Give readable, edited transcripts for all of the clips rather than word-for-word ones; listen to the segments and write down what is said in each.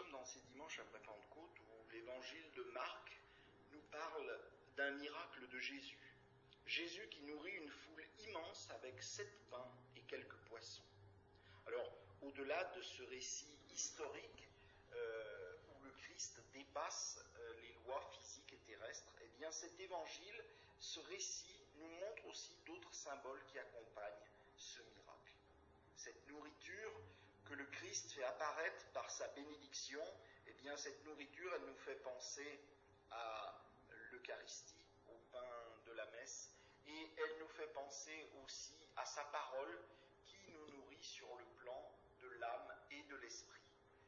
sommes dans ces dimanches après Pentecôte où l'évangile de Marc nous parle d'un miracle de Jésus. Jésus qui nourrit une foule immense avec 7 pains et quelques poissons. Alors, au-delà de ce récit historique où le Christ dépasse les lois physiques et terrestres, eh bien cet évangile, ce récit nous montre aussi d'autres symboles qui accompagnent ce miracle. Cette nourriture que le Christ fait apparaître par sa bénédiction, eh bien cette nourriture, elle nous fait penser à l'Eucharistie, au pain de la messe, et elle nous fait penser aussi à sa parole qui nous nourrit sur le plan de l'âme et de l'esprit.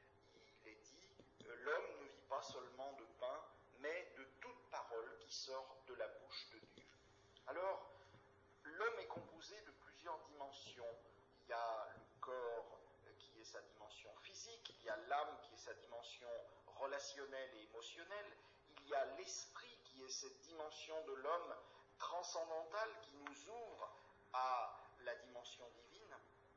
Il est dit, l'homme ne vit pas seulement de pain, mais de toute parole qui sort de la bouche de Dieu. Alors, l'homme est composé de plusieurs dimensions. Il y a le corps qui est sa dimension physique, il y a l'âme qui est sa dimension relationnelle et émotionnelle, il y a l'esprit qui est cette dimension de l'homme transcendantale qui nous ouvre à la dimension divine.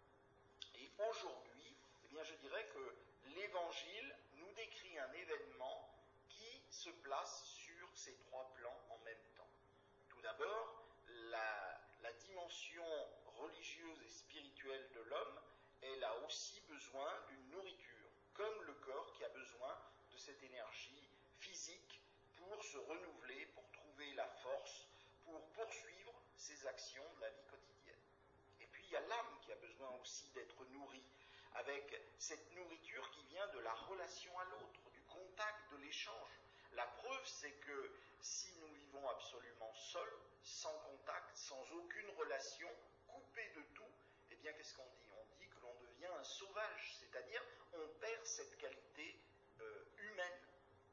Et aujourd'hui, eh bien, je dirais que l'Évangile nous décrit un événement qui se place sur ces 3 plans en même temps. Tout d'abord, la dimension religieuse et spirituelle de l'homme, elle a aussi besoin d'une nourriture, comme le corps qui a besoin de cette énergie physique pour se renouveler, pour trouver la force, pour poursuivre ses actions de la vie quotidienne. Et puis il y a l'âme qui a besoin aussi d'être nourrie, avec cette nourriture qui vient de la relation à l'autre, du contact, de l'échange. La preuve, c'est que si nous vivons absolument seuls, sans contact, sans aucune relation, coupés de tout, eh bien qu'est-ce qu'on dit ? On dit que l'on devient un sauvage, c'est-à-dire on perd cette qualité humaine.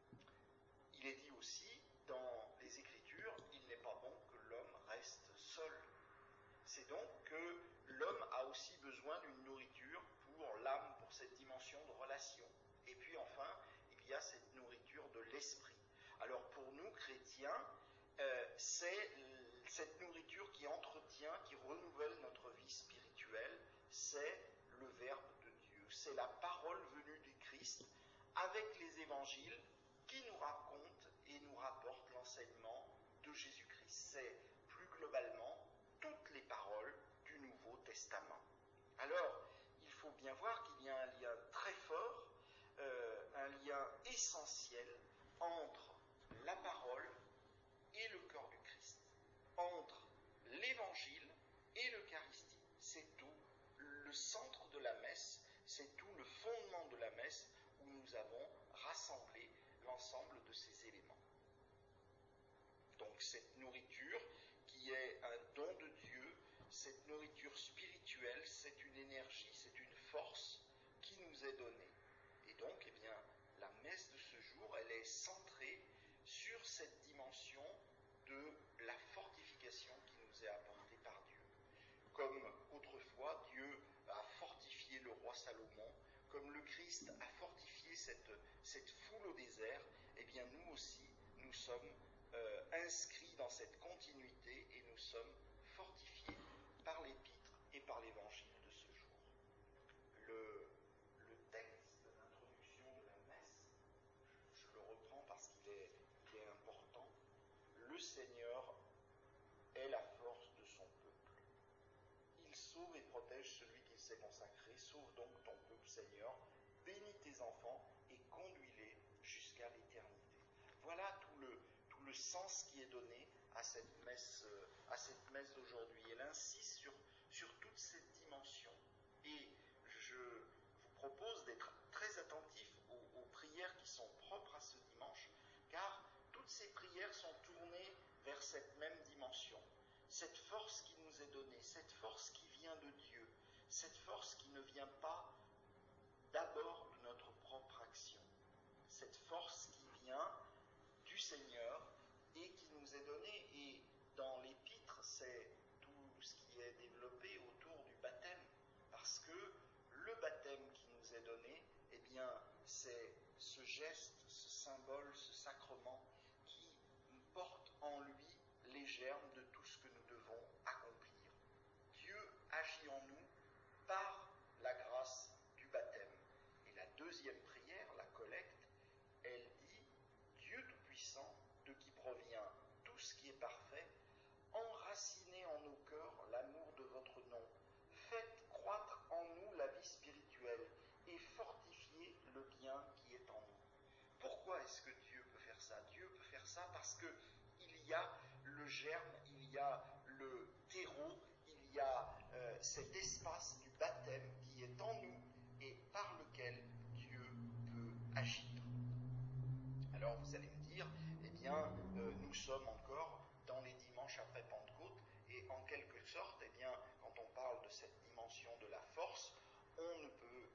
Il est dit aussi dans les Écritures, il n'est pas bon que l'homme reste seul. C'est donc que l'homme a aussi besoin d'une nourriture pour l'âme, pour cette dimension de relation. Et puis enfin, il y a cette nourriture de l'esprit. Alors pour nous, chrétiens, c'est cette nourriture qui entretient, qui renouvelle notre vie spirituelle, c'est le Verbe de Dieu. C'est la parole venue du Christ avec les évangiles qui nous racontent et nous rapportent l'enseignement de Jésus-Christ. C'est plus globalement toutes les paroles du Nouveau Testament. Alors, il faut bien voir qu'il y a un lien très fort, un lien essentiel entre la parole et le corps du Christ, entre l'évangile et l'Eucharistie. C'est tout le centre de la messe, c'est tout le fondement de la messe où nous avons rassemblé l'ensemble de ces éléments. Donc cette nourriture qui est un don de Dieu, cette nourriture spirituelle, c'est une énergie, c'est une force qui nous est donnée. Et donc, eh bien, la messe de ce jour, elle est centrée sur cette dimension de la fortification qui nous est apportée par Dieu. Comme autrefois, Dieu a fortifié le roi Salomon, comme le Christ a fortifié cette foule au désert, eh bien nous aussi, nous sommes inscrits dans cette continuité et nous sommes fortifiés par l'épître et par l'évangile de ce jour. Le texte d'introduction de la messe, je le reprends parce qu'il est important. Le Seigneur est la force de son peuple. Il sauve et protège celui qu'il s'est consacré. Sauve donc ton peuple, Seigneur. Bénis tes enfants et conduis-les jusqu'à l'éternité. Voilà tout le sens qui est donné à cette messe d'aujourd'hui. Elle insiste sur toute cette dimension. Et je vous propose d'être très attentifs aux prières qui sont propres à ce dimanche, car toutes ces prières sont tournées vers cette même dimension. Cette force qui nous est donnée, cette force qui vient de Dieu, cette force qui ne vient pas d'abord de notre propre action, cette force qui vient du Seigneur et qui nous est donnée. Et dans l'épître, c'est tout ce qui est développé autour du baptême, parce que le baptême qui nous est donné, eh bien, c'est ce geste, ce symbole, ce sacrement qui porte en lui les germes de tout ce que nous devons accomplir. Dieu agit en nous par la grâce du baptême. Et la deuxième prière, la collecte, ça, Dieu peut faire ça parce qu'il y a le germe, il y a le terreau, il y a cet espace du baptême qui est en nous et par lequel Dieu peut agir. Alors vous allez me dire, eh bien, nous sommes encore dans les dimanches après Pentecôte, et en quelque sorte, eh bien, quand on parle de cette dimension de la force, on ne peut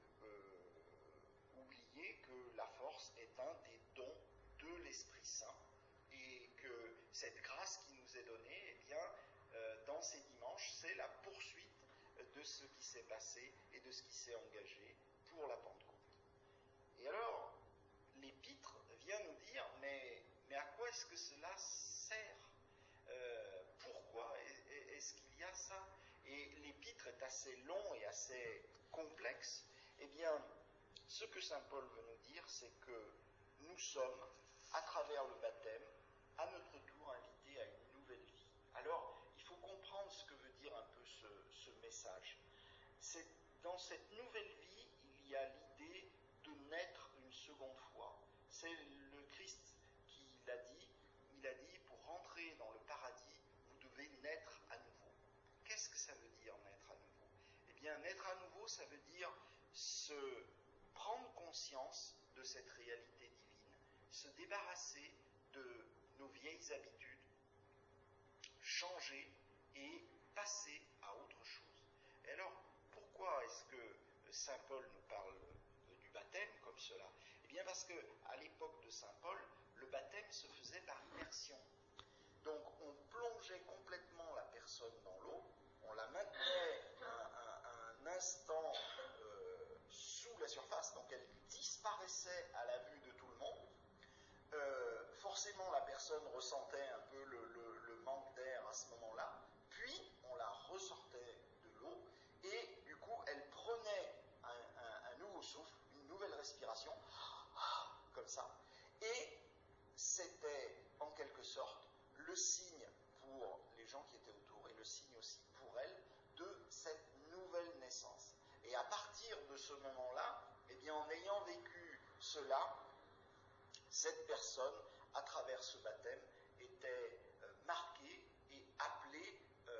oublier que la force est un des dons de l'Esprit Saint, et que cette grâce qui nous est donnée, eh bien, dans ces dimanches, c'est la poursuite de ce qui s'est passé et de ce qui s'est engagé pour la Pentecôte. Et alors, l'Épître vient nous dire, mais à quoi est-ce que cela sert ? Pourquoi est-ce qu'il y a ça ? Et l'Épître est assez long et assez complexe. Eh bien, ce que saint Paul veut nous dire, c'est que nous sommes, à travers le baptême, à notre tour invités à une nouvelle vie. Alors, il faut comprendre ce que veut dire un peu ce message. C'est, dans cette nouvelle vie, il y a l'idée de naître une seconde fois. C'est le Christ qui l'a dit. Il a dit, pour rentrer dans le paradis, vous devez naître à nouveau. Qu'est-ce que ça veut dire, naître à nouveau ? Eh bien, naître à nouveau, ça veut dire se prendre conscience de cette réalité divine, se débarrasser de nos vieilles habitudes, changer et passer à autre chose. Et alors, pourquoi est-ce que saint Paul nous parle du baptême comme cela ? Eh bien parce qu'à l'époque de saint Paul, le baptême se faisait par immersion. Donc on plongeait complètement la personne dans l'eau, on la maintenait un instant sous la surface, donc elle disparaissait à la vue de tout le monde. Forcément la personne ressentait un peu le manque d'air à ce moment-là, puis on la ressortait de l'eau et du coup elle prenait un nouveau souffle, une nouvelle respiration, comme ça, et c'était en quelque sorte le signe pour les gens qui étaient autour et le signe aussi pour elle de cette nouvelle naissance. Et à partir de ce moment-là, eh bien en ayant vécu cela, cette personne, à travers ce baptême, était marquée et appelée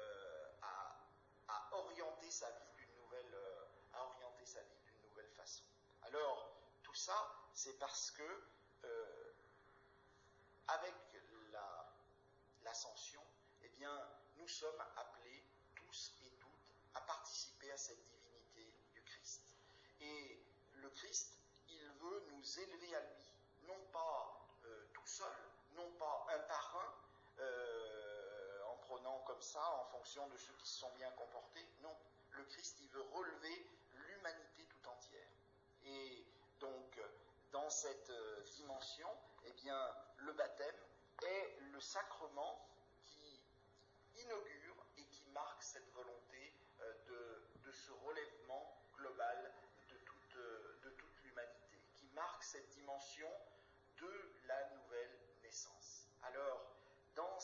à orienter sa vie d'une nouvelle façon. Alors, tout ça, c'est parce que avec l'ascension, eh bien, nous sommes appelés tous et toutes à participer à cette divinité du Christ. Et le Christ, il veut nous élever à lui, non pas tout seul, non pas un par un, en prenant comme ça, en fonction de ceux qui se sont bien comportés. Non, le Christ, il veut relever l'humanité tout entière. Et donc, dans cette dimension, eh bien, le baptême est le sacrement qui inaugure et qui marque cette volonté de ce relèvement global de toute l'humanité, qui marque cette dimension de la nouvelle naissance. Alors, dans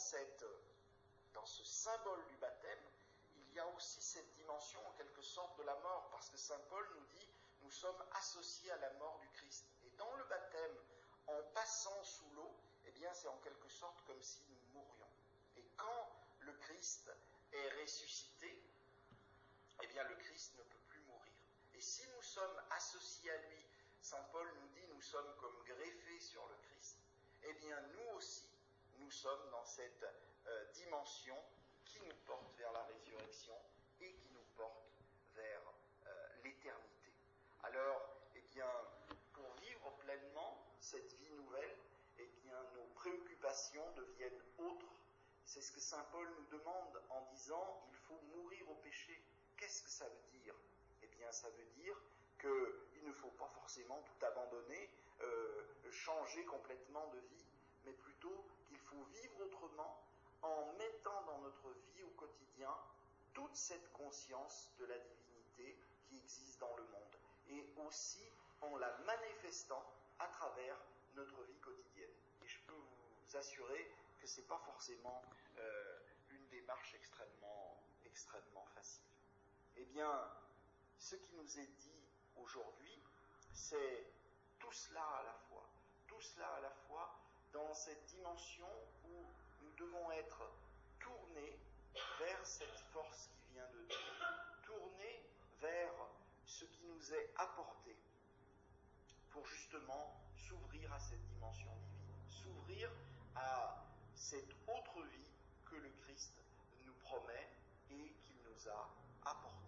ce symbole du baptême, il y a aussi cette dimension en quelque sorte de la mort, parce que saint Paul nous dit, nous sommes associés à la mort du Christ. Et dans le baptême, en passant sous l'eau, eh bien c'est en quelque sorte comme si nous mourions. Et quand le Christ est ressuscité, eh bien le Christ ne peut plus mourir. Et si nous sommes associés à lui, saint Paul nous dit, nous sommes comme greffés sur le Christ, eh bien nous aussi, nous sommes dans cette dimension qui nous porte vers la résurrection et qui nous porte vers l'éternité. Alors, eh bien, pour vivre pleinement cette vie nouvelle, eh bien, nos préoccupations deviennent autres. C'est ce que saint Paul nous demande en disant, il faut mourir au péché. Qu'est-ce que ça veut dire ? Eh bien, ça veut dire qu'il ne faut pas forcément tout abandonner, changer complètement de vie, mais plutôt qu'il faut vivre autrement en mettant dans notre vie au quotidien toute cette conscience de la divinité qui existe dans le monde, et aussi en la manifestant à travers notre vie quotidienne. Et je peux vous assurer que ce n'est pas forcément une démarche extrêmement facile. Eh bien, ce qui nous est dit aujourd'hui, c'est tout cela à la fois dans cette dimension où nous devons être tournés vers cette force qui vient de Dieu, tournés vers ce qui nous est apporté, pour justement s'ouvrir à cette dimension divine, s'ouvrir à cette autre vie que le Christ nous promet et qu'il nous a apportée.